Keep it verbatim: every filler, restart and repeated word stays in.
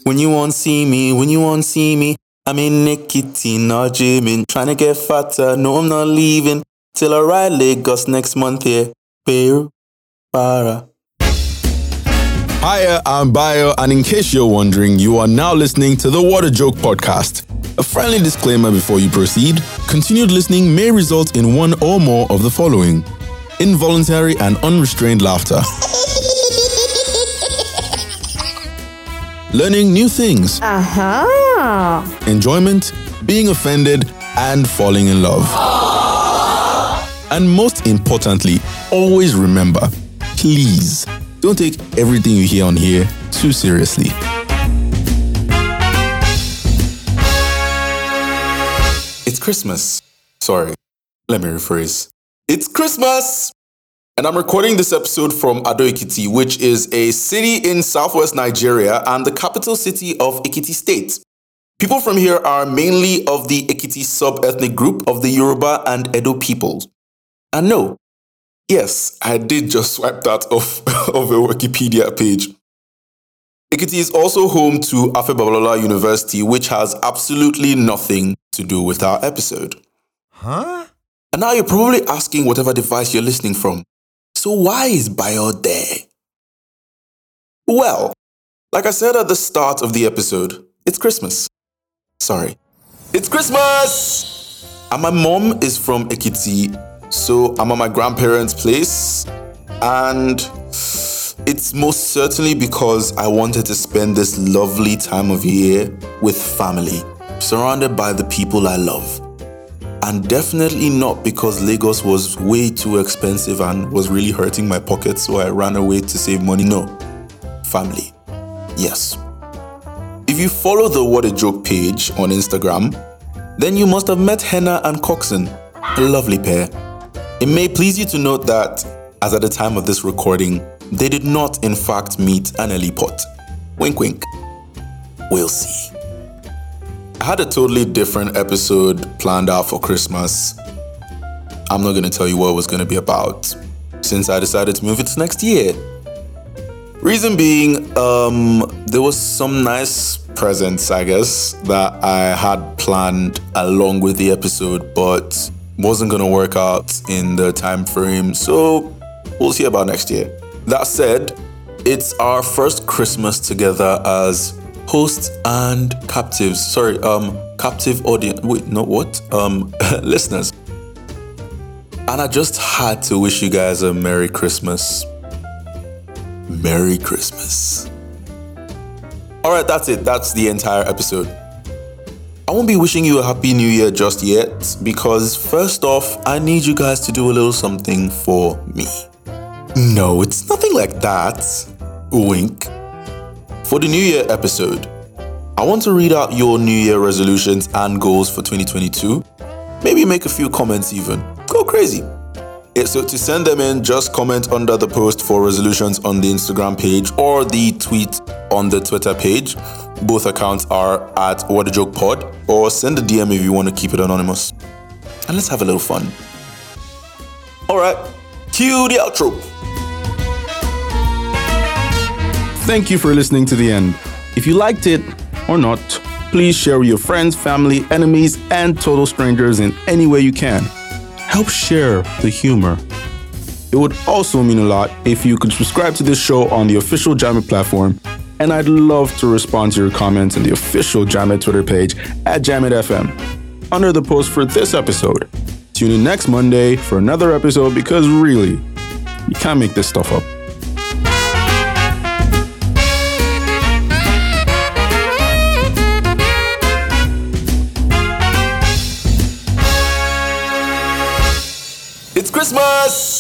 When you won't see me, when you won't see me, I'm in nicotine or gymming, trying to get fatter. No, I'm not leaving till I ride Lagos next month here. Peru, para. Hiya, I'm Bayo, and in case you're wondering, you are now listening to the What a Joke podcast. A friendly disclaimer before you proceed: continued listening may result in one or more of the following: involuntary and unrestrained laughter, learning new things, Uh-huh. enjoyment, being offended, and falling in love. And most importantly, always remember, please, don't take everything you hear on here too seriously. It's Christmas. Sorry, let me rephrase. It's Christmas! And I'm recording this episode from Ado-Ekiti, which is a city in southwest Nigeria and the capital city of Ekiti State. People from here are mainly of the Ekiti sub-ethnic group of the Yoruba and Edo peoples. And no, yes, I did just swipe that off of a Wikipedia page. Ekiti is also home to Afe Babalola University, which has absolutely nothing to do with our episode. Huh? And now you're probably asking whatever device you're listening from, so why is Bayo there? Well, like I said at the start of the episode, it's Christmas. Sorry. It's Christmas! And my mom is from Ekiti, so I'm at my grandparents' place, and it's most certainly because I wanted to spend this lovely time of year with family, surrounded by the people I love. And definitely not because Lagos was way too expensive and was really hurting my pocket, so I ran away to save money. No. Family. Yes. If you follow the What a Joke page on Instagram, then you must have met Henna and Coxon, a lovely pair. It may please you to note that, as at the time of this recording, they did not in fact meet Annalie Pot. Wink wink. We'll see. I had a totally different episode planned out for Christmas. I'm not going to tell you what it was going to be about, since I decided to move it to next year. Reason being, um, there was some nice presents, I guess, that I had planned along with the episode, but wasn't going to work out in the time frame, so we'll see about next year. That said, it's our first Christmas together as hosts and captives. Sorry, um, captive audience. Wait, no, what? Um, listeners. And I just had to wish you guys a Merry Christmas. Merry Christmas. Alright, that's it. That's the entire episode. I won't be wishing you a Happy New Year just yet, because first off, I need you guys to do a little something for me. No, it's nothing like that. Wink. For the New Year episode, I want to read out your New Year resolutions and goals for twenty twenty-two. Maybe make a few comments even. Go crazy. Yeah, so to send them in, just comment under the post for resolutions on the Instagram page or the tweet on the Twitter page. Both accounts are at What a Joke Pod, or send a D M if you want to keep it anonymous. And let's have a little fun. Alright, cue the outro. Thank you for listening to the end. If you liked it or not, please share with your friends, family, enemies, and total strangers in any way you can. Help share the humor. It would also mean a lot if you could subscribe to this show on the official Jamit platform, and I'd love to respond to your comments on the official Jamit Twitter page at Jamit F M under the post for this episode. Tune in next Monday for another episode, because really, you can't make this stuff up. It's Christmas!